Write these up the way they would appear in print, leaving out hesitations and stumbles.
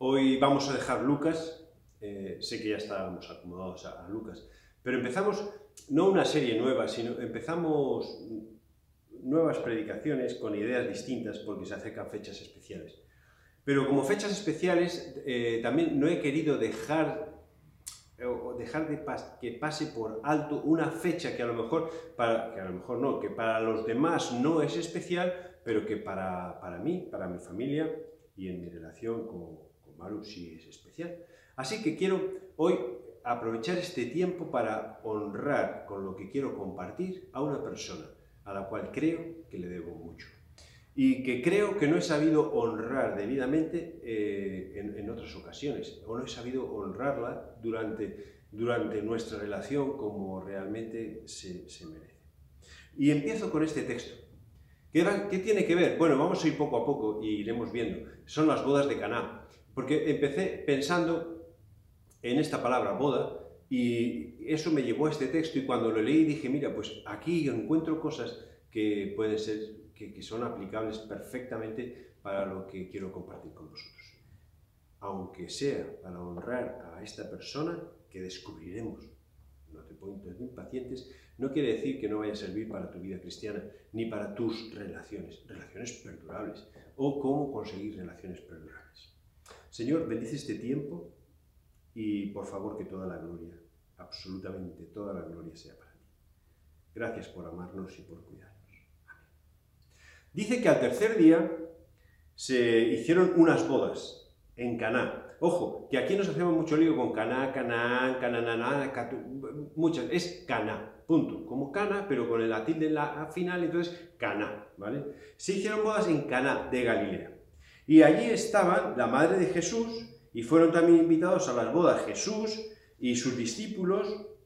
Hoy vamos a dejar Lucas, sé que ya estábamos acomodados a Lucas, pero empezamos no una serie nueva, sino empezamos nuevas predicaciones con ideas distintas porque se acercan fechas especiales. Pero como fechas especiales también no he querido dejar que pase por alto una fecha que a lo mejor, que para los demás no es especial, pero que para mí, para mi familia y en mi relación con Maru sí es especial. Así que quiero hoy aprovechar este tiempo para honrar con lo que quiero compartir a una persona a la cual creo que le debo mucho y que creo que no he sabido honrar debidamente en otras ocasiones, o no he sabido honrarla durante nuestra relación como realmente se merece. Y empiezo con este texto. ¿Qué tiene que ver? Bueno, vamos a ir poco a poco y iremos viendo. Son las bodas de Caná, porque empecé pensando en esta palabra boda y eso me llevó a este texto y cuando lo leí dije, mira, pues aquí encuentro cosas que pueden ser que son aplicables perfectamente para lo que quiero compartir con vosotros. Aunque sea para honrar a esta persona que descubriremos, no te pongas impacientes, no quiere decir que no vaya a servir para tu vida cristiana, ni para tus relaciones perdurables, o cómo conseguir relaciones perdurables. Señor, bendice este tiempo y por favor que toda la gloria, absolutamente toda la gloria sea para ti. Gracias por amarnos y por cuidarnos. Dice que al tercer día se hicieron unas bodas en Caná. Ojo, que aquí nos hacemos mucho lío con Caná, Canaán, Canananá, muchas, es Caná, punto. Como Cana, pero con la tilde en la final, entonces Caná, ¿vale? Se hicieron bodas en Caná de Galilea. Y allí estaban la madre de Jesús, y fueron también invitados a las bodas Jesús y sus discípulos,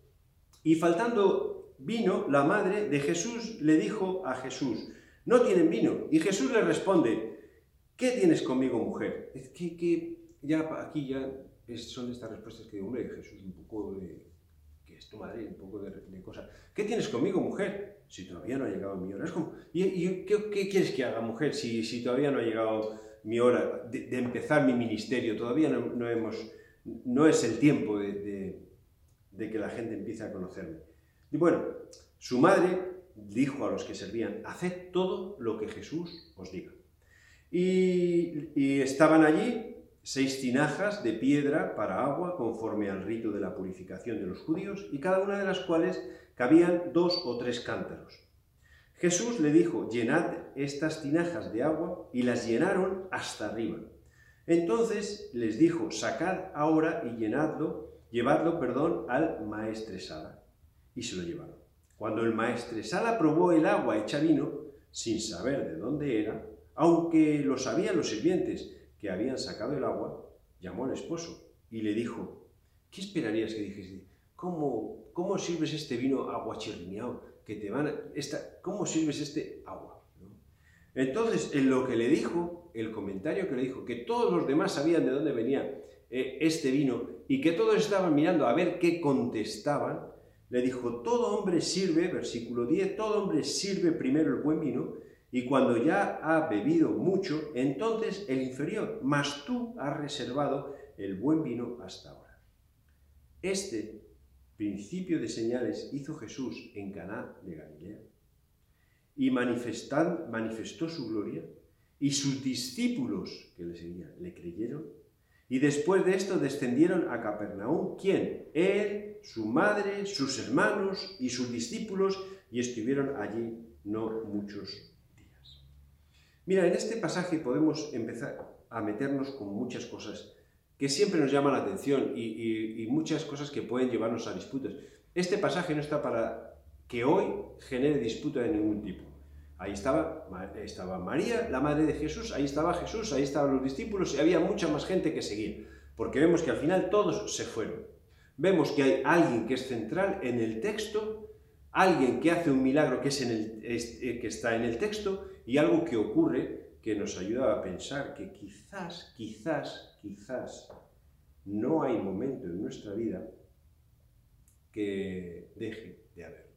y faltando vino, la madre de Jesús le dijo a Jesús, no tienen vino. Y Jesús le responde, ¿qué tienes conmigo, mujer? Es que ya aquí ya son estas respuestas que digo, hombre, Jesús, un poco de, que es tu madre, un poco de cosas. ¿Qué tienes conmigo, mujer? Si todavía no ha llegado mi hora. Es como, ¿y qué quieres que haga, mujer, si todavía no ha llegado mi hora de empezar mi ministerio? Todavía no es el tiempo de que la gente empiece a conocerme. Y bueno, su madre dijo a los que servían, haced todo lo que Jesús os diga. Y estaban allí 6 tinajas de piedra para agua, conforme al rito de la purificación de los judíos, y cada una de las cuales cabían 2 o 3 cántaros. Jesús le dijo, llenad estas tinajas de agua, y las llenaron hasta arriba. Entonces les dijo, sacad ahora y llevadlo al maestresala. Y se lo llevaron. Cuando el maestresala probó el agua hecha vino, sin saber de dónde era, aunque lo sabían los sirvientes que habían sacado el agua, llamó al esposo y le dijo, ¿qué esperarías que dijese? ¿Cómo sirves este vino aguachirriñao? ¿Cómo sirves este agua? ¿No? Entonces, en lo que le dijo, el comentario que le dijo, que todos los demás sabían de dónde venía este vino y que todos estaban mirando a ver qué contestaban, le dijo, todo hombre sirve, versículo 10, todo hombre sirve primero el buen vino y cuando ya ha bebido mucho, entonces el inferior, mas tú has reservado el buen vino hasta ahora. Este principio de señales hizo Jesús en Caná de Galilea y manifestó su gloria y sus discípulos que le seguían le creyeron. Y después de esto descendieron a Capernaum. ¿Quién? Él, su madre, sus hermanos y sus discípulos, y estuvieron allí no muchos días. Mira, en este pasaje podemos empezar a meternos con muchas cosas que siempre nos llaman la atención y muchas cosas que pueden llevarnos a disputas. Este pasaje no está para que hoy genere disputa de ningún tipo. Ahí estaba María, la madre de Jesús, ahí estaba Jesús, ahí estaban los discípulos y había mucha más gente que seguir, porque vemos que al final todos se fueron. Vemos que hay alguien que es central en el texto, alguien que hace un milagro que está en el texto y algo que ocurre que nos ayuda a pensar que quizás no hay momento en nuestra vida que deje de haber.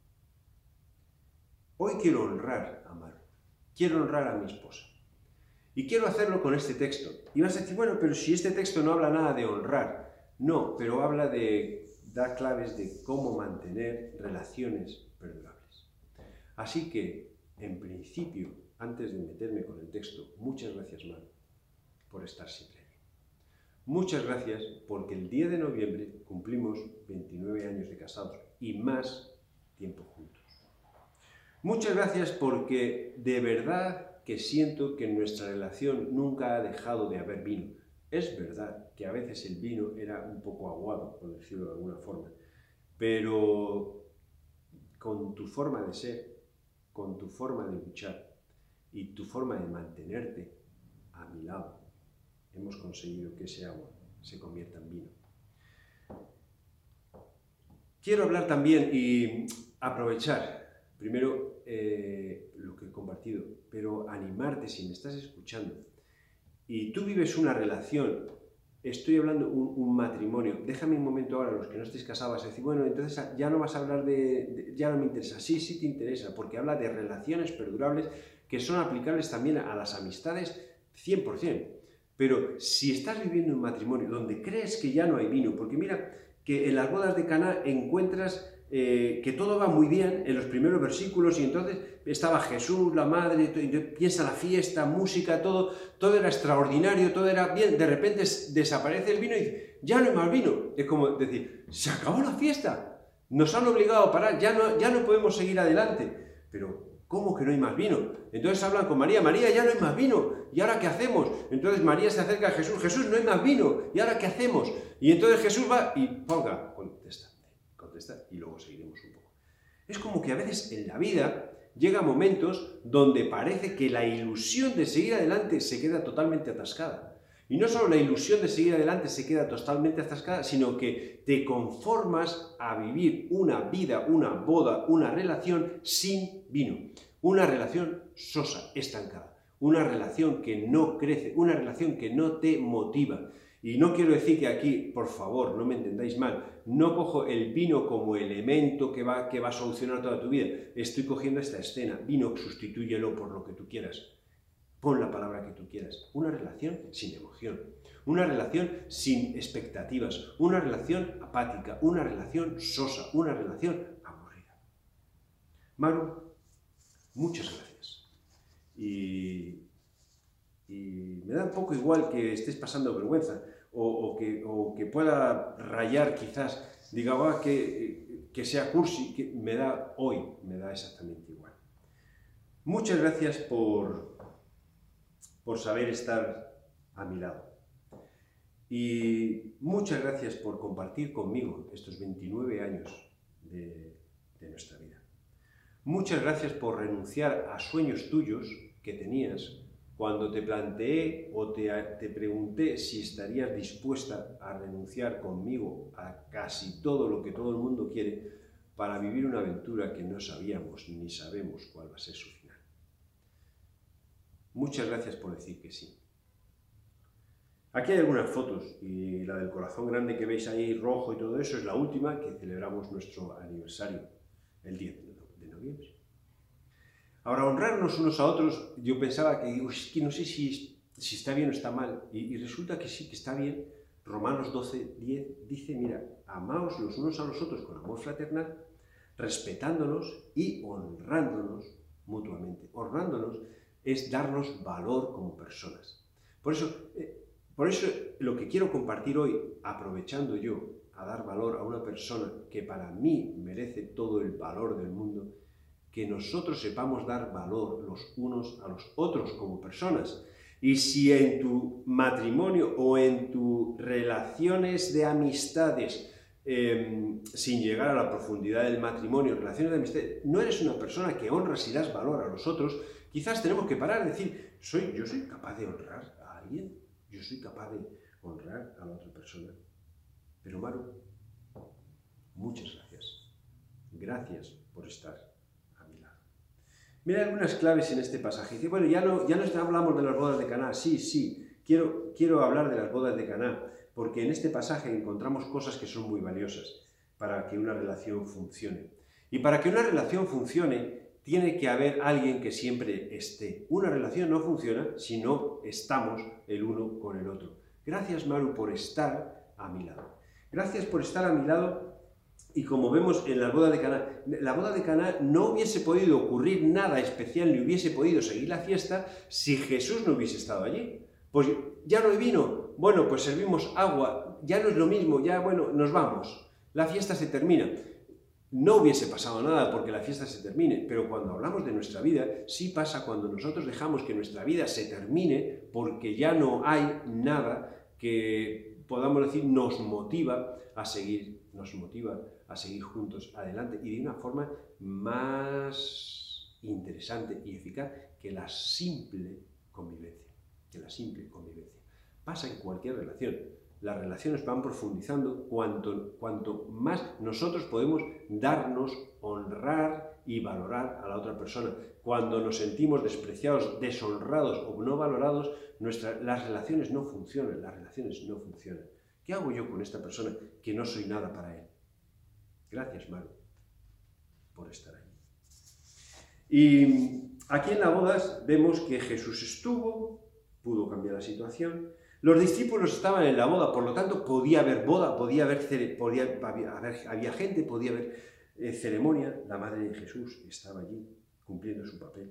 Hoy quiero honrar a Maru, quiero honrar a mi esposa. Y quiero hacerlo con este texto. Y vas a decir, bueno, pero si este texto no habla nada de honrar. No, pero habla de dar claves de cómo mantener relaciones perdurables. Así que, en principio, antes de meterme con el texto, muchas gracias, Manu, por estar siempre aquí. Muchas gracias porque el 10 de noviembre cumplimos 29 años de casados y más tiempo juntos. Muchas gracias porque de verdad que siento que en nuestra relación nunca ha dejado de haber vino. Es verdad que a veces el vino era un poco aguado, por decirlo de alguna forma, pero con tu forma de ser, con tu forma de luchar y tu forma de mantenerte a mi lado, hemos conseguido que ese agua se convierta en vino. Quiero hablar también y aprovechar, primero, lo que he compartido, pero animarte si me estás escuchando y tú vives una relación, estoy hablando un matrimonio, déjame un momento ahora, los que no estéis casados, vas a decir, bueno, entonces ya no vas a hablar ya no me interesa. Sí, sí te interesa, porque habla de relaciones perdurables que son aplicables también a las amistades 100%. Pero si estás viviendo un matrimonio donde crees que ya no hay vino, porque mira que en las bodas de Caná encuentras que todo va muy bien en los primeros versículos y entonces estaba Jesús, la madre, piensa la fiesta, música, todo era extraordinario, todo era bien, de repente desaparece el vino y dice, ya no hay más vino. Es como decir, se acabó la fiesta, nos han obligado a parar, ya no podemos seguir adelante. Pero, ¿cómo que no hay más vino? Entonces hablan con María, María, ya no hay más vino, ¿y ahora qué hacemos? Entonces María se acerca a Jesús, Jesús, no hay más vino, ¿y ahora qué hacemos? Y entonces Jesús va y ponga, contesta, y luego seguiremos un poco. Es como que a veces en la vida llega momentos donde parece que la ilusión de seguir adelante se queda totalmente atascada. Y no solo la ilusión de seguir adelante se queda totalmente atascada, sino que te conformas a vivir una vida, una boda, una relación sin vino. Una relación sosa, estancada. Una relación que no crece, una relación que no te motiva. Y no quiero decir que aquí, por favor, no me entendáis mal, no cojo el vino como elemento que va a solucionar toda tu vida. Estoy cogiendo esta escena. Vino, sustitúyelo por lo que tú quieras. Pon la palabra que tú quieras. Una relación sin emoción. Una relación sin expectativas. Una relación apática. Una relación sosa. Una relación aburrida. Manu, muchas gracias. Y me da un poco igual que estés pasando vergüenza o que pueda rayar quizás, diga, que sea cursi, que me da exactamente igual. Muchas gracias por saber estar a mi lado. Y muchas gracias por compartir conmigo estos 29 años de nuestra vida. Muchas gracias por renunciar a sueños tuyos que tenías cuando te planteé o te pregunté si estarías dispuesta a renunciar conmigo a casi todo lo que todo el mundo quiere para vivir una aventura que no sabíamos ni sabemos cuál va a ser su final. Muchas gracias por decir que sí. Aquí hay algunas fotos y la del corazón grande que veis ahí rojo y todo eso es la última que celebramos nuestro aniversario el 10 de noviembre. Ahora, honrarnos unos a otros, yo pensaba que es que no sé si está bien o está mal, y resulta que sí, que está bien. Romanos 12:10 dice, mira, amaos los unos a los otros con amor fraternal, respetándonos y honrándonos mutuamente. Honrándonos es darnos valor como personas. Por eso lo que quiero compartir hoy, aprovechando yo a dar valor a una persona que para mí merece todo el valor del mundo, que nosotros sepamos dar valor los unos a los otros como personas. Y si en tu matrimonio o en tus relaciones de amistades, sin llegar a la profundidad del matrimonio, relaciones de amistad, no eres una persona que honras y das valor a los otros, quizás tenemos que parar y decir, yo soy capaz de honrar a alguien, yo soy capaz de honrar a la otra persona. Pero Maru, muchas gracias. Gracias por estar. Mira algunas claves en este pasaje. Dice, bueno, ya no hablamos de las bodas de Caná. Sí, quiero hablar de las bodas de Caná, porque en este pasaje encontramos cosas que son muy valiosas para que una relación funcione. Y para que una relación funcione, Tiene que haber alguien que siempre esté. Una relación no funciona si no estamos el uno con el otro. Gracias, Maru, por estar a mi lado. Gracias por estar a mi lado. Y como vemos en la boda de Caná no hubiese podido ocurrir nada especial, ni hubiese podido seguir la fiesta si Jesús no hubiese estado allí. Pues ya no hay vino, bueno, pues servimos agua, ya no es lo mismo, ya bueno, nos vamos. La fiesta se termina. No hubiese pasado nada porque la fiesta se termine, pero cuando hablamos de nuestra vida, sí pasa cuando nosotros dejamos que nuestra vida se termine porque ya no hay nada que, podamos decir, nos motiva a seguir juntos adelante y de una forma más interesante y eficaz que la simple convivencia. Pasa en cualquier relación. Las relaciones van profundizando cuanto más nosotros podemos darnos, honrar y valorar a la otra persona. Cuando nos sentimos despreciados, deshonrados o no valorados, las relaciones no funcionan, ¿Qué hago yo con esta persona que no soy nada para él? Gracias, Maru, por estar ahí. Y aquí en las bodas vemos que Jesús estuvo, pudo cambiar la situación. Los discípulos estaban en la boda, por lo tanto podía haber boda, había gente, podía haber ceremonia. La madre de Jesús estaba allí cumpliendo su papel.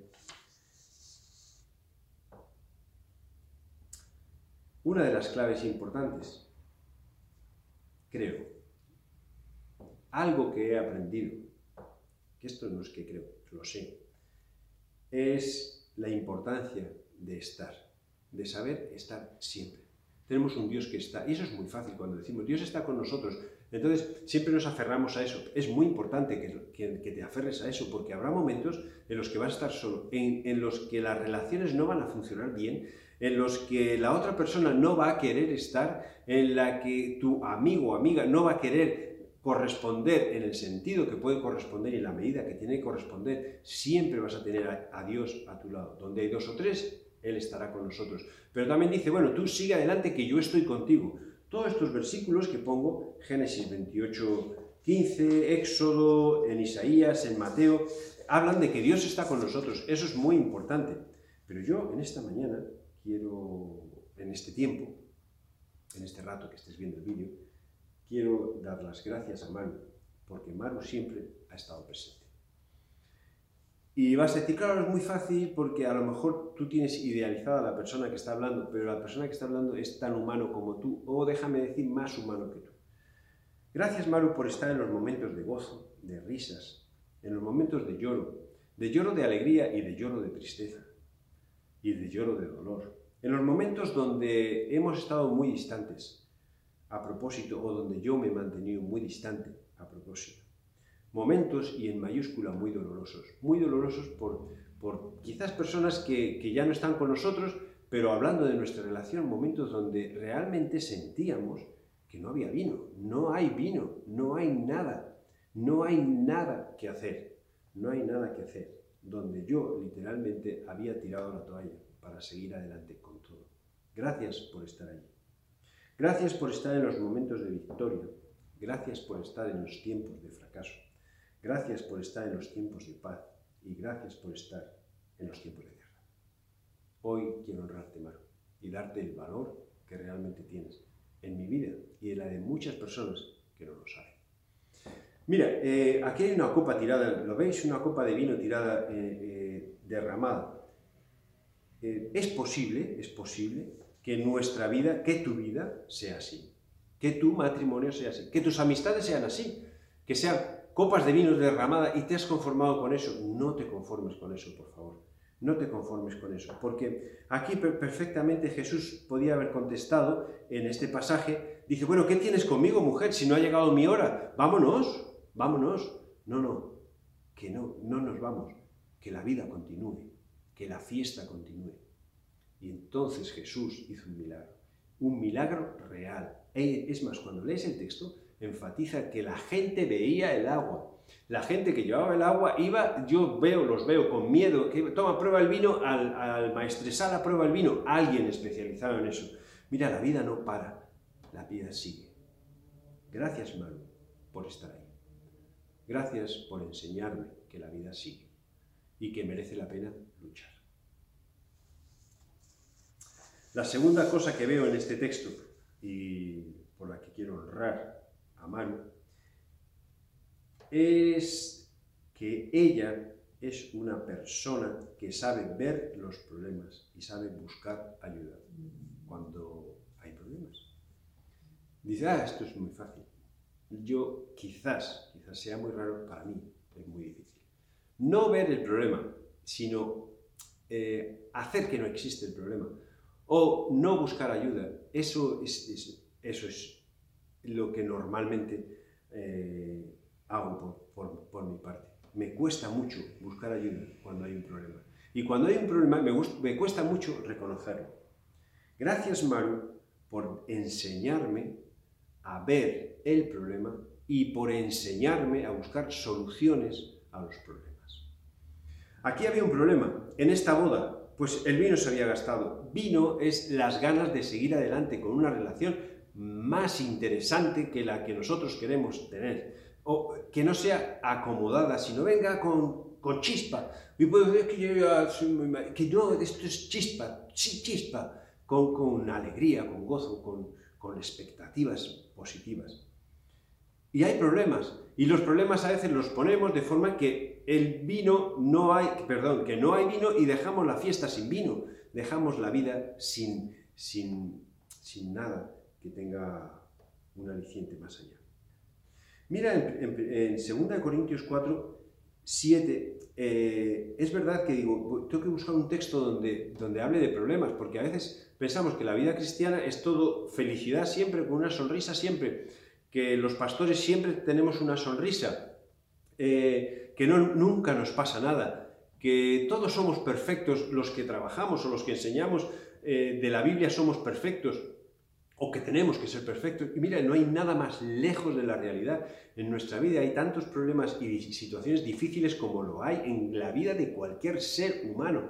Una de las claves importantes, creo, algo que he aprendido, que esto no es que creo, lo sé, es la importancia de estar, de saber estar siempre. Tenemos un Dios que está, y eso es muy fácil cuando decimos Dios está con nosotros, entonces siempre nos aferramos a eso. Es muy importante que te aferres a eso, porque habrá momentos en los que vas a estar solo, en los que las relaciones no van a funcionar bien, en los que la otra persona no va a querer estar, en la que tu amigo o amiga no va a querer corresponder en el sentido que puede corresponder y en la medida que tiene que corresponder. Siempre vas a tener a Dios a tu lado. Donde hay dos o tres, Él estará con nosotros. Pero también dice, bueno, tú sigue adelante que yo estoy contigo. Todos estos versículos que pongo, Génesis 28, 15, Éxodo, en Isaías, en Mateo, hablan de que Dios está con nosotros. Eso es muy importante. Pero yo en esta mañana quiero, en este tiempo, en este rato que estés viendo el vídeo, quiero dar las gracias a Maru, porque Maru siempre ha estado presente. Y vas a decir, claro, es muy fácil porque a lo mejor tú tienes idealizada a la persona que está hablando, pero la persona que está hablando es tan humano como tú, o déjame decir, más humano que tú. Gracias, Maru, por estar en los momentos de gozo, de risas, en los momentos de lloro de alegría y de lloro de tristeza, y de lloro de dolor. En los momentos donde hemos estado muy distantes, a propósito, o donde yo me he mantenido muy distante, a propósito. Momentos, y en mayúscula, muy dolorosos por quizás personas que ya no están con nosotros, pero hablando de nuestra relación, momentos donde realmente sentíamos que no había vino, no hay nada que hacer, donde yo literalmente había tirado la toalla para seguir adelante con todo. Gracias por estar allí. Gracias por estar en los momentos de victoria. Gracias por estar en los tiempos de fracaso. Gracias por estar en los tiempos de paz. Y gracias por estar en los tiempos de guerra. Hoy quiero honrarte, Maru, y darte el valor que realmente tienes en mi vida y en la de muchas personas que no lo saben. Mira, aquí hay una copa tirada, ¿lo veis? Una copa de vino tirada, derramada. Es posible que nuestra vida, que tu vida sea así, que tu matrimonio sea así, que tus amistades sean así, que sean copas de vino derramada y te has conformado con eso. No te conformes con eso, por favor. No te conformes con eso, porque aquí perfectamente Jesús podía haber contestado en este pasaje, dice, bueno, ¿qué tienes conmigo, mujer, si no ha llegado mi hora? Vámonos, vámonos. No, que no nos vamos, que la vida continúe, que la fiesta continúe. Y entonces Jesús hizo un milagro real. Es más, cuando lees el texto, enfatiza que la gente veía el agua. La gente que llevaba el agua iba, los veo con miedo, que toma, prueba el vino, al maestresala, prueba el vino, alguien especializado en eso. Mira, la vida no para, la vida sigue. Gracias, Maru, por estar ahí. Gracias por enseñarme que la vida sigue. y que merece la pena luchar. La segunda cosa que veo en este texto, y por la que quiero honrar a Maru, es que ella es una persona que sabe ver los problemas y sabe buscar ayuda cuando hay problemas. Dice, esto es muy fácil. Yo quizás sea muy raro, para mí es muy difícil. No ver el problema, sino hacer que no existe el problema o no buscar ayuda. Eso es lo que normalmente hago por mi parte. Me cuesta mucho buscar ayuda cuando hay un problema. Y cuando hay un problema me cuesta mucho reconocerlo. Gracias, Maru, por enseñarme a ver el problema y por enseñarme a buscar soluciones a los problemas. Aquí había un problema. En esta boda, pues el vino se había gastado. Vino es las ganas de seguir adelante con una relación más interesante que la que nosotros queremos tener. O que no sea acomodada, sino venga con chispa. Y puedo decir que yo ya soy muy mal, que no, esto es chispa, sí, chispa, con alegría, con gozo, con expectativas positivas. Y hay problemas, y los problemas a veces los ponemos de forma que que no hay vino y dejamos la fiesta sin vino, dejamos la vida sin nada que tenga un aliciente más allá. Mira, en 2 Corintios 4, 7, es verdad que digo, tengo que buscar un texto donde hable de problemas, porque a veces pensamos que la vida cristiana es todo felicidad siempre, con una sonrisa siempre, que los pastores siempre tenemos una sonrisa, que nunca nos pasa nada, que todos somos perfectos, los que trabajamos o los que enseñamos de la Biblia somos perfectos, o que tenemos que ser perfectos. Y mira, no hay nada más lejos de la realidad. En nuestra vida hay tantos problemas y situaciones difíciles como lo hay en la vida de cualquier ser humano,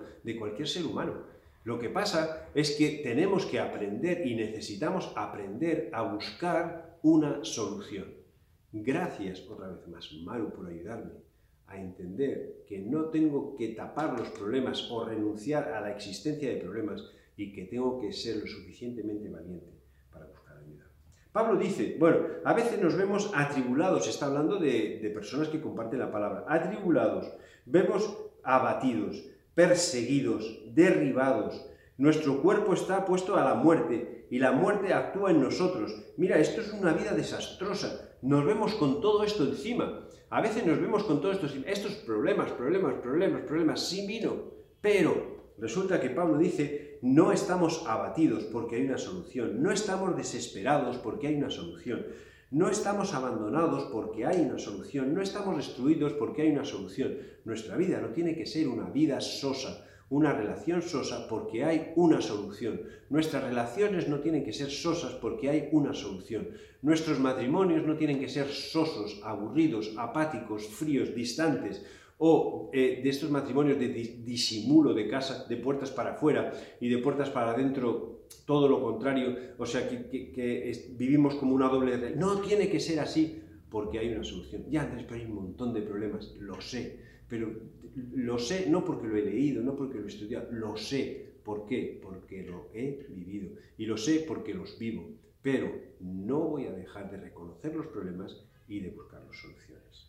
Lo que pasa es que tenemos que aprender y necesitamos aprender a buscar una solución. Gracias otra vez más, Maru, por ayudarme a entender que no tengo que tapar los problemas o renunciar a la existencia de problemas y que tengo que ser lo suficientemente valiente para buscar ayuda. Pablo dice, a veces nos vemos atribulados, está hablando de personas que comparten la palabra, atribulados, vemos abatidos, perseguidos, derribados, nuestro cuerpo está puesto a la muerte y la muerte actúa en nosotros. Mira, esto es una vida desastrosa, nos vemos con todo esto encima, a veces nos vemos con todo esto encima, estos problemas, sin vino, pero resulta que Pablo dice, no estamos abatidos porque hay una solución, no estamos desesperados porque hay una solución, no estamos abandonados porque hay una solución, no estamos destruidos porque hay una solución. Nuestra vida no tiene que ser una vida sosa, una relación sosa porque hay una solución. Nuestras relaciones no tienen que ser sosas porque hay una solución. Nuestros matrimonios no tienen que ser sosos, aburridos, apáticos, fríos, distantes, o de estos matrimonios de disimulo de casa, de puertas para afuera y de puertas para adentro, todo lo contrario, o sea, que vivimos como una doble realidad. No tiene que ser así, porque hay una solución. Ya, Andrés, pero hay un montón de problemas, lo sé, pero lo sé no porque lo he leído, no porque lo he estudiado, lo sé. ¿Por qué? Porque lo he vivido, y lo sé porque los vivo, pero no voy a dejar de reconocer los problemas y de buscar las soluciones.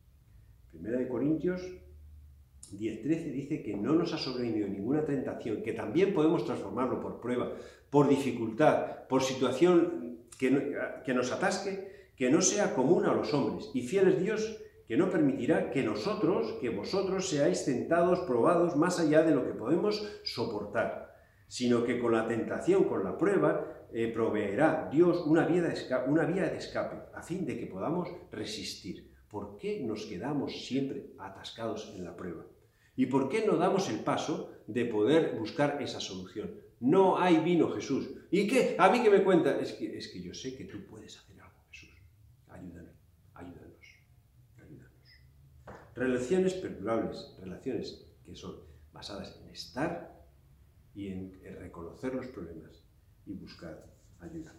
1 Corintios 10:13 dice que no nos ha sobrevenido ninguna tentación, que también podemos transformarlo por prueba, por dificultad, por situación que nos atasque, que no sea común a los hombres. Y fiel es Dios, que no permitirá que vosotros seáis tentados, probados más allá de lo que podemos soportar, sino que con la tentación, con la prueba, proveerá Dios una vía de escape, a fin de que podamos resistir. ¿Por qué nos quedamos siempre atascados en la prueba? ¿Y por qué no damos el paso de poder buscar esa solución? No hay vino, Jesús. ¿Y qué? ¿A mí qué me cuenta? Es que yo sé que tú puedes hacer algo, Jesús. Ayúdanos. Relaciones perdurables, relaciones que son basadas en estar y en reconocer los problemas y buscar ayuda.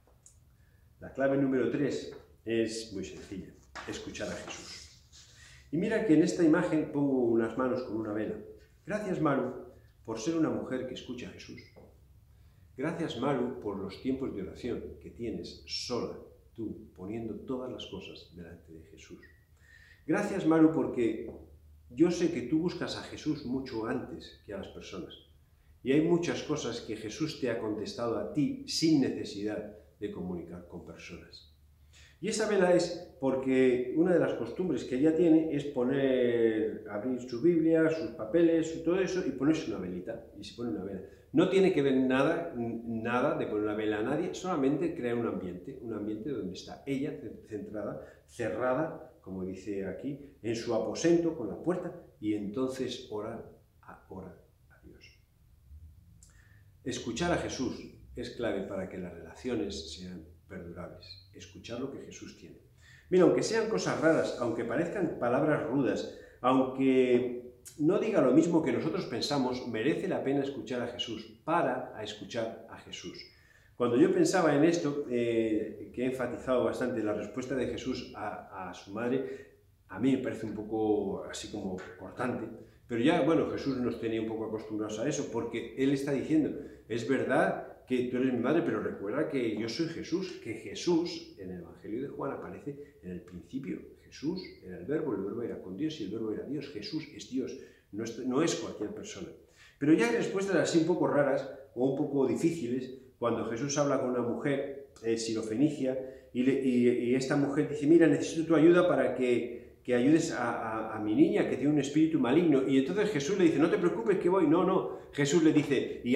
La clave número 3 es muy sencilla, escuchar a Jesús. Y mira que en esta imagen pongo unas manos con una vela. Gracias, Maru, por ser una mujer que escucha a Jesús. Gracias, Maru, por los tiempos de oración que tienes sola, tú, poniendo todas las cosas delante de Jesús. Gracias, Maru, porque yo sé que tú buscas a Jesús mucho antes que a las personas. Y hay muchas cosas que Jesús te ha contestado a ti sin necesidad de comunicar con personas. Y esa vela es porque una de las costumbres que ella tiene es abrir su Biblia, sus papeles, todo eso, y ponerse una velita, y se pone una vela. No tiene que ver nada de poner una vela a nadie, solamente crea un ambiente donde está ella centrada, cerrada, como dice aquí, en su aposento con la puerta, y entonces ora a Dios. Escuchar a Jesús es clave para que las relaciones sean perdurables. Escuchar lo que Jesús tiene. Mira, aunque sean cosas raras, aunque parezcan palabras rudas, aunque no diga lo mismo que nosotros pensamos, merece la pena escuchar a Jesús. Para a escuchar a Jesús. Cuando yo pensaba en esto, que he enfatizado bastante la respuesta de Jesús a su madre, a mí me parece un poco así como cortante, pero ya, bueno, Jesús nos tenía un poco acostumbrados a eso, porque Él está diciendo, es verdad que tú eres mi madre, pero recuerda que yo soy Jesús, que Jesús, en el Evangelio de Juan, aparece en el principio. Jesús era el verbo era con Dios y el verbo era Dios. Jesús es Dios, no es cualquier persona. Pero ya hay respuestas así un poco raras o un poco difíciles, cuando Jesús habla con una mujer sirofenicia y esta mujer dice, mira, necesito tu ayuda para que ayudes a mi niña que tiene un espíritu maligno. Y entonces Jesús le dice, no te preocupes que voy. No. Jesús le dice, ¿y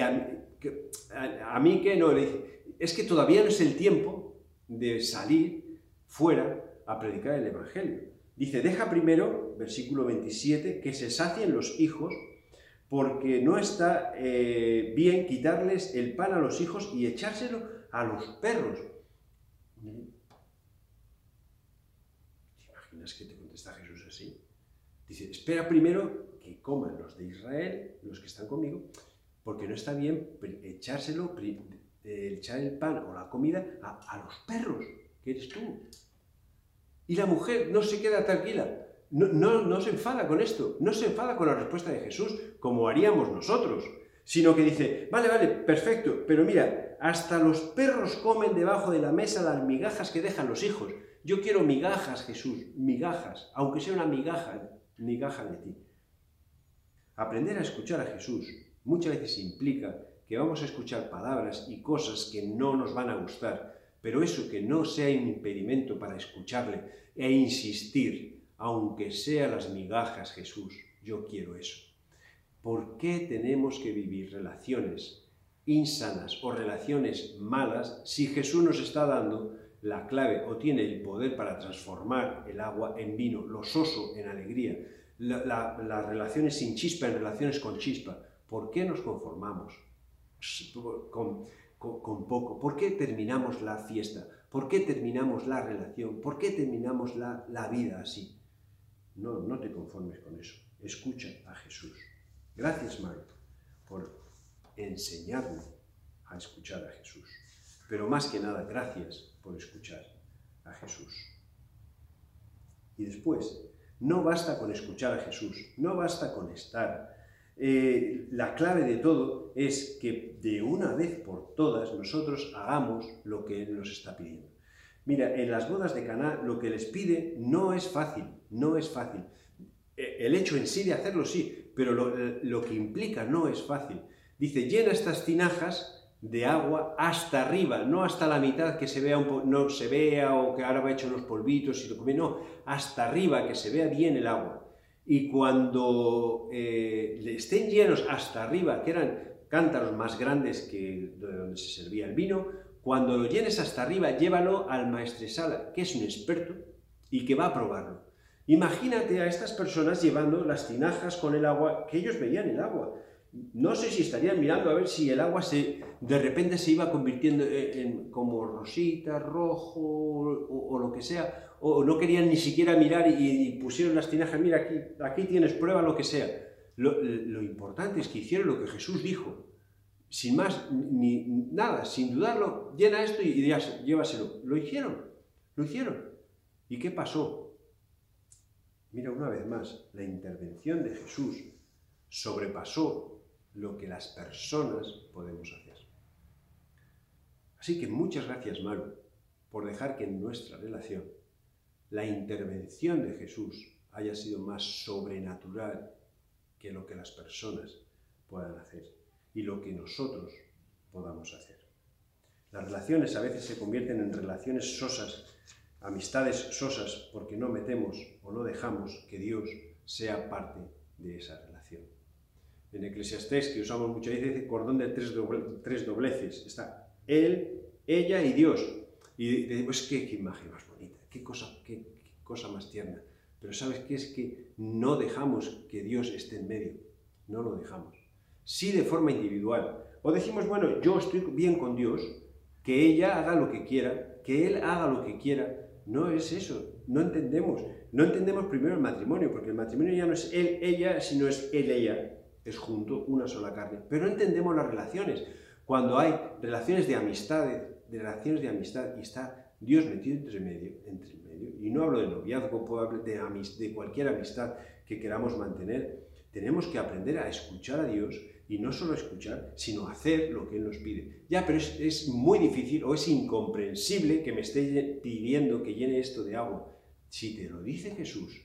a mí qué? No, le dice, es que todavía no es el tiempo de salir fuera a predicar el Evangelio. Dice, deja primero, versículo 27, que se sacien los hijos, porque no está bien quitarles el pan a los hijos y echárselo a los perros. ¿Te imaginas que te contesta Jesús así? Dice, espera primero que coman los de Israel, los que están conmigo, porque no está bien echar el pan o la comida a los perros, que eres tú. Y la mujer no se queda tranquila, no se enfada con esto, no se enfada con la respuesta de Jesús, como haríamos nosotros, sino que dice, vale, perfecto, pero mira, hasta los perros comen debajo de la mesa las migajas que dejan los hijos. Yo quiero migajas, Jesús, migajas, aunque sea una migaja de ti. Aprender a escuchar a Jesús muchas veces implica que vamos a escuchar palabras y cosas que no nos van a gustar, pero eso que no sea un impedimento para escucharle e insistir, aunque sea las migajas, Jesús, yo quiero eso. ¿Por qué tenemos que vivir relaciones insanas o relaciones malas si Jesús nos está dando la clave o tiene el poder para transformar el agua en vino, lo soso en alegría, las relaciones sin chispa en relaciones con chispa? ¿Por qué nos conformamos con poco? ¿Por qué terminamos la fiesta? ¿Por qué terminamos la relación? ¿Por qué terminamos la vida así? No te conformes con eso. Escucha a Jesús. Gracias, Marta, por enseñarme a escuchar a Jesús. Pero más que nada, gracias por escuchar a Jesús. Y después, no basta con escuchar a Jesús, no basta con estar. La clave de todo es que de una vez por todas nosotros hagamos lo que Él nos está pidiendo. Mira, en las bodas de Caná lo que les pide no es fácil. El hecho en sí de hacerlo sí, pero lo que implica no es fácil. Dice, llena estas tinajas de agua hasta arriba, no hasta la mitad que se vea no se vea o que ahora va hecho unos polvitos y lo come, no, hasta arriba que se vea bien el agua. Y cuando estén llenos hasta arriba, que eran cántaros más grandes que donde se servía el vino, cuando lo llenes hasta arriba, llévalo al maestresala, que es un experto y que va a probarlo. Imagínate a estas personas llevando las tinajas con el agua, que ellos veían el agua. No sé si estarían mirando a ver si el agua de repente se iba convirtiendo en como rosita, rojo o lo que sea, o no querían ni siquiera mirar y pusieron las tinajas, mira, aquí tienes, prueba lo que sea. Lo importante es que hicieron lo que Jesús dijo, sin más ni nada, sin dudarlo, llena esto y llévaselo. Lo hicieron. ¿Y qué pasó? Mira, una vez más, la intervención de Jesús sobrepasó lo que las personas podemos hacer. Así que muchas gracias, Maru, por dejar que en nuestra relación la intervención de Jesús haya sido más sobrenatural que lo que las personas puedan hacer y lo que nosotros podamos hacer. Las relaciones a veces se convierten en relaciones sosas, amistades sosas, porque no metemos o no dejamos que Dios sea parte de esa relación. En Eclesiastés, que usamos muchas veces, dice cordón de tres dobleces. Está él, ella y Dios. Y decimos, qué imagen más bonita, qué cosa más tierna. Pero ¿sabes qué? Es que no dejamos que Dios esté en medio. No lo dejamos. Sí, de forma individual. O decimos, bueno, yo estoy bien con Dios, que ella haga lo que quiera, que él haga lo que quiera. No es eso. No entendemos. No entendemos primero el matrimonio, porque el matrimonio ya no es él, ella, sino es él, ella. Es junto, una sola carne. Pero no entendemos las relaciones. Cuando hay relaciones de amistad y está Dios metido entre medio, y no hablo de noviazgo, puedo hablar de cualquier amistad que queramos mantener, tenemos que aprender a escuchar a Dios, y no solo escuchar, sino hacer lo que Él nos pide. Ya, pero es muy difícil o es incomprensible que me esté pidiendo que llene esto de agua. Si te lo dice Jesús,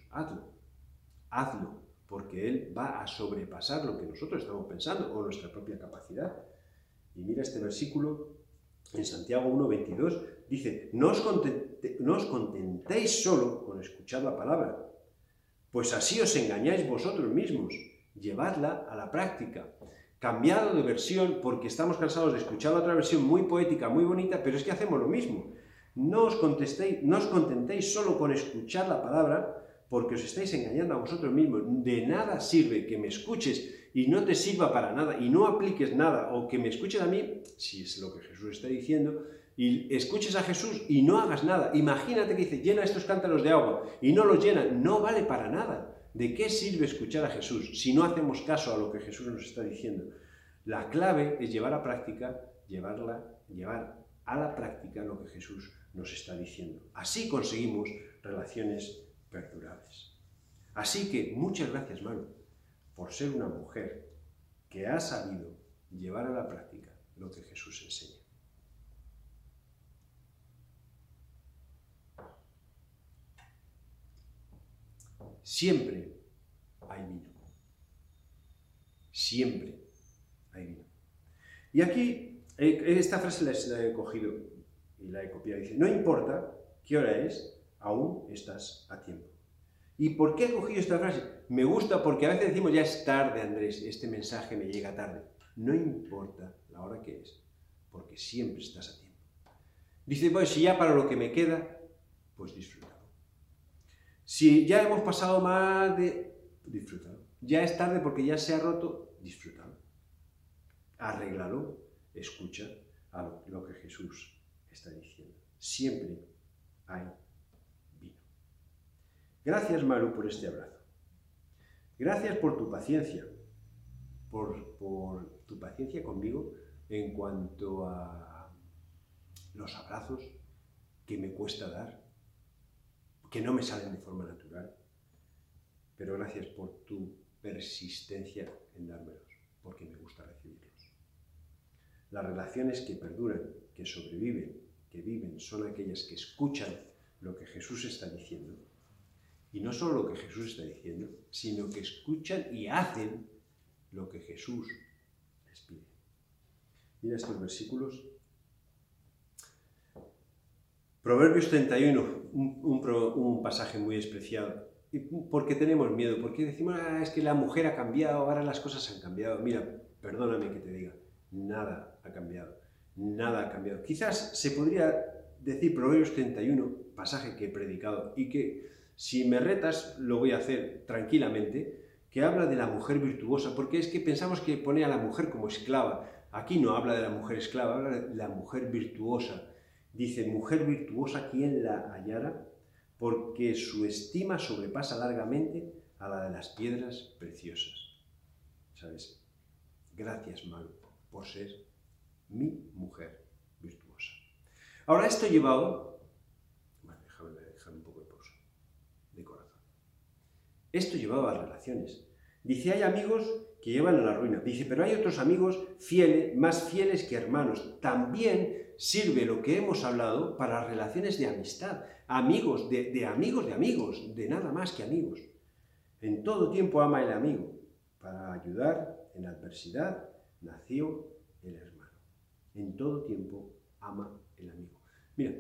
hazlo, porque Él va a sobrepasar lo que nosotros estamos pensando o nuestra propia capacidad. Y mira este versículo en Santiago 1:22, dice, no os contentéis solo con escuchar la palabra, pues así os engañáis vosotros mismos, llevadla a la práctica. Cambiado de versión porque estamos cansados de escuchar otra versión muy poética, muy bonita, pero es que hacemos lo mismo. No os contentéis solo con escuchar la palabra, porque os estáis engañando a vosotros mismos. De nada sirve que me escuches y no te sirva para nada y no apliques nada, o que me escuches a mí, si es lo que Jesús está diciendo, y escuches a Jesús y no hagas nada. Imagínate que dice, llena estos cántaros de agua, y no los llena, no vale para nada. ¿De qué sirve escuchar a Jesús si no hacemos caso a lo que Jesús nos está diciendo? La clave es llevar a la práctica lo que Jesús nos está diciendo. Así conseguimos relaciones perdurables. Así que muchas gracias, Manu, por ser una mujer que ha sabido llevar a la práctica lo que Jesús enseña. Siempre hay vino. Siempre hay vino. Y aquí, esta frase la he cogido y la he copiado. Dice, no importa qué hora es, aún estás a tiempo. ¿Y por qué he cogido esta frase? Me gusta porque a veces decimos, ya es tarde, Andrés, este mensaje me llega tarde. No importa la hora que es, porque siempre estás a tiempo. Dice, pues si ya para lo que me queda, pues disfrútalo. Si ya hemos pasado más de... disfrútalo. Ya es tarde porque ya se ha roto, disfrútalo. Arréglalo, escucha a lo que Jesús está diciendo. Siempre hay vino. Gracias, Maru, por este abrazo. Gracias por tu paciencia, por tu paciencia conmigo en cuanto a los abrazos que me cuesta dar, que no me salen de forma natural, pero gracias por tu persistencia en dármelos, porque me gusta recibirlos. Las relaciones que perduran, que sobreviven, que viven, son aquellas que escuchan lo que Jesús está diciendo, y no solo lo que Jesús está diciendo, sino que escuchan y hacen lo que Jesús les pide. Mira estos versículos. Proverbios 31, un pasaje muy despreciado. ¿Y por qué tenemos miedo? Porque decimos, es que la mujer ha cambiado, ahora las cosas han cambiado. Mira, perdóname que te diga, nada ha cambiado, nada ha cambiado. Quizás se podría decir Proverbios 31, pasaje que he predicado, y que si me retas lo voy a hacer tranquilamente, que habla de la mujer virtuosa, porque es que pensamos que pone a la mujer como esclava. Aquí no habla de la mujer esclava, habla de la mujer virtuosa. Dice, mujer virtuosa, ¿quién la hallara? Porque su estima sobrepasa largamente a la de las piedras preciosas. ¿Sabes? Gracias, Maru, por ser mi mujer virtuosa. Ahora, esto llevado... Vale, déjame un poco de pausa, de corazón. Esto llevaba a relaciones. Dice, hay amigos que llevan a la ruina. Dice, pero hay otros amigos fieles, más fieles que hermanos. También sirve lo que hemos hablado para relaciones de amistad. Amigos, de amigos de amigos, de nada más que amigos. En todo tiempo ama el amigo. Para ayudar en adversidad nació el hermano. En todo tiempo ama el amigo. Mira,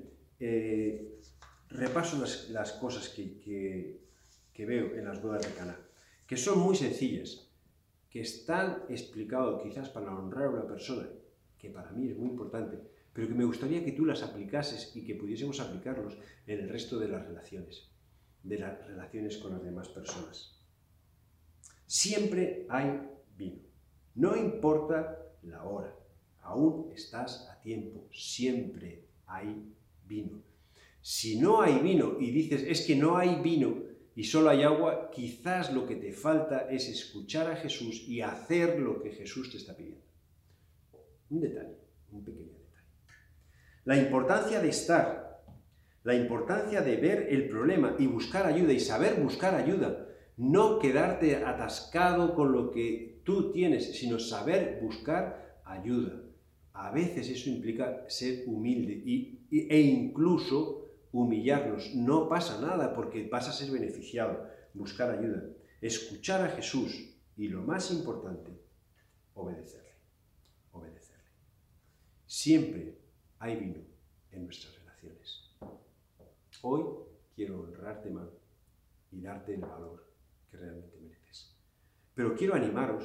repaso las cosas que veo en las bodas de Caná, que son muy sencillas, que están explicadas quizás para honrar a una persona, que para mí es muy importante, pero que me gustaría que tú las aplicases y que pudiésemos aplicarlos en el resto de las relaciones con las demás personas. Siempre hay vino. No importa la hora, aún estás a tiempo, siempre hay vino. Si no hay vino y dices, es que no hay vino y solo hay agua, quizás lo que te falta es escuchar a Jesús y hacer lo que Jesús te está pidiendo. Un detalle, un pequeño detalle. La importancia de estar, la importancia de ver el problema y buscar ayuda y saber buscar ayuda. No quedarte atascado con lo que tú tienes, sino saber buscar ayuda. A veces eso implica ser humilde e incluso humillarnos. No pasa nada porque vas a ser beneficiado. Buscar ayuda, escuchar a Jesús y lo más importante, obedecerle. Obedecerle. Siempre hay vino en nuestras relaciones. Hoy quiero honrarte más y darte el valor que realmente mereces. Pero quiero animarnos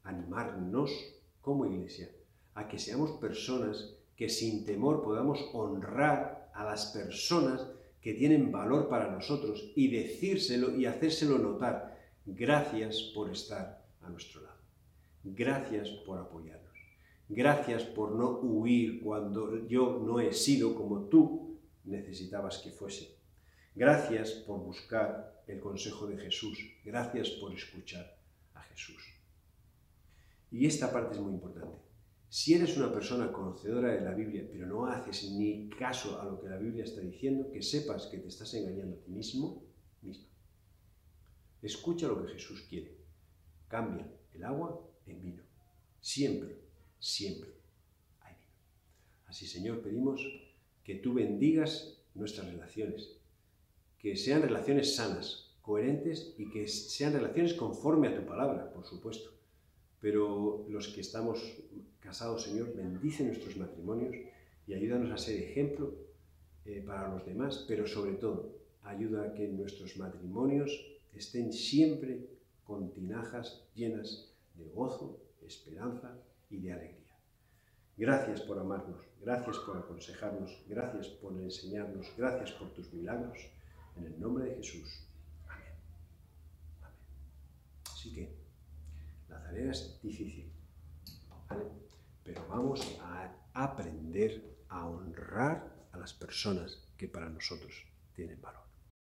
como iglesia a que seamos personas que sin temor podamos honrar a las personas que tienen valor para nosotros y decírselo y hacérselo notar. Gracias por estar a nuestro lado. Gracias por apoyarnos. Gracias por no huir cuando yo no he sido como tú necesitabas que fuese. Gracias por buscar el consejo de Jesús. Gracias por escuchar a Jesús. Y esta parte es muy importante. Si eres una persona conocedora de la Biblia, pero no haces ni caso a lo que la Biblia está diciendo, que sepas que te estás engañando a ti misma. Escucha lo que Jesús quiere. Cambia el agua en vino. Siempre, siempre hay vino. Así, Señor, pedimos que tú bendigas nuestras relaciones, que sean relaciones sanas, coherentes y que sean relaciones conforme a tu palabra, por supuesto. Pero los que estamos casados, Señor, bendice nuestros matrimonios y ayúdanos a ser ejemplo para los demás, pero sobre todo, ayuda a que nuestros matrimonios estén siempre con tinajas llenas de gozo, esperanza y de alegría. Gracias por amarnos, gracias por aconsejarnos, gracias por enseñarnos, gracias por tus milagros. En el nombre de Jesús. Amén. Amén. Así que la tarea es difícil, ¿vale? Pero vamos a aprender a honrar a las personas que para nosotros tienen valor.